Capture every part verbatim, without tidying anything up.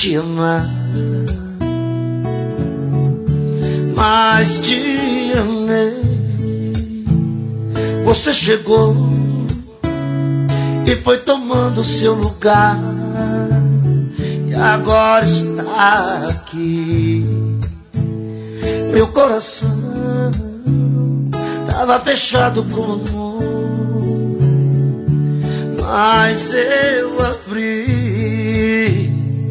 te amar, mas te amei. Você chegou e foi tomando seu lugar, e agora está aqui. Meu coração tava fechado pro amor, mas eu abri.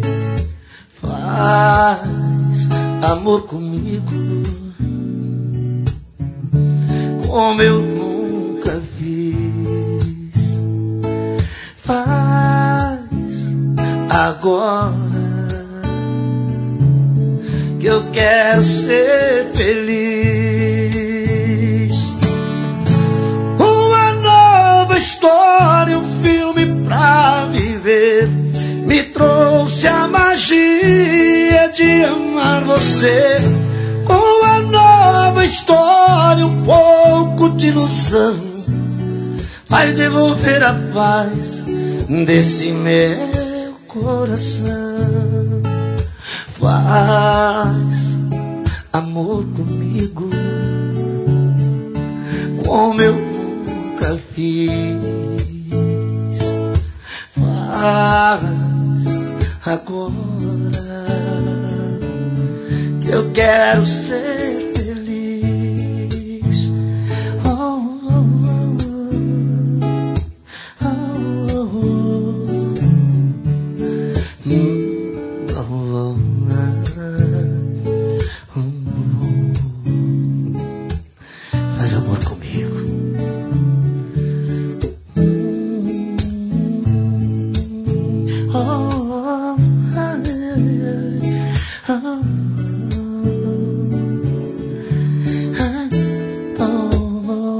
Faz amor comigo como eu nunca fiz. Faz agora, que eu quero ser feliz. Uma nova história, um filme pra viver, me trouxe a magia de amar você. Uma nova história, um pouco de ilusão, vai devolver a paz desse meu coração. Faz amor comigo como eu nunca fiz. Faz agora, que eu quero ser feliz. Oh, oh, oh, oh, oh, oh. Faz amor comigo. Oh, oh, oh, oh.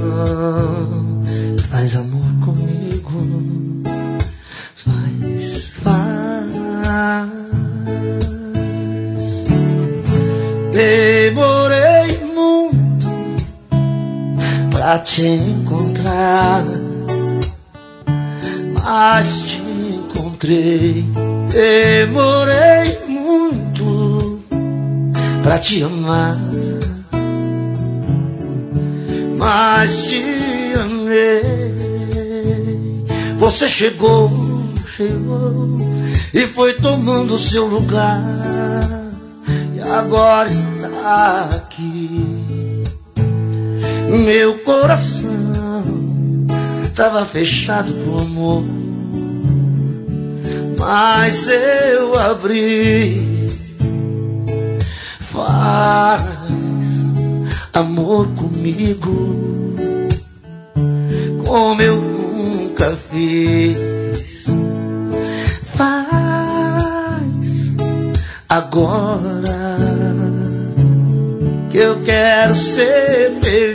Faz amor comigo. Faz, faz. Demorei muito pra te encontrar, mas te encontrei. Demorei muito pra te amar, mas te amei. Você chegou, chegou e foi tomando o seu lugar, e agora está aqui. Meu coração tava fechado pro amor, mas eu abri. Faz amor comigo como eu nunca fiz. Faz agora, que eu quero ser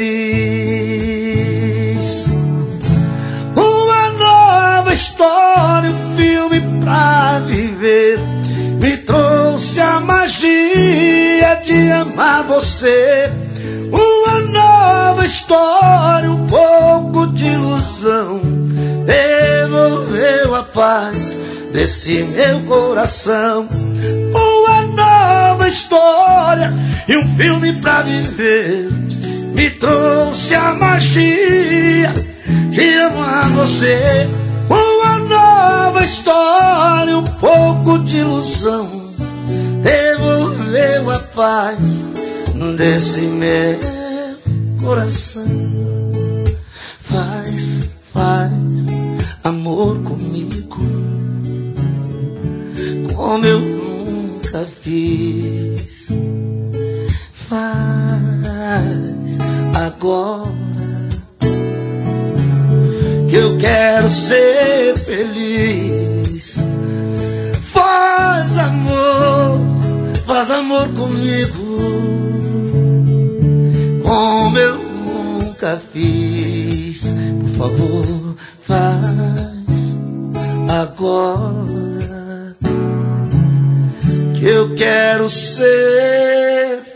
feliz. Uma nova história, um filme pra viver, me trouxe a magia de amar você. Uma nova história, um pouco de ilusão, devolveu a paz desse meu coração. Uma nova história e um filme pra viver, me trouxe a magia de amar você. Uma nova história, um pouco de ilusão, devolveu a paz desse meu coração. Faz, faz amor comigo como eu nunca fiz. Faz agora, que eu quero ser feliz. Faz amor, faz amor comigo como eu nunca fiz. Por favor, faz agora, que eu quero ser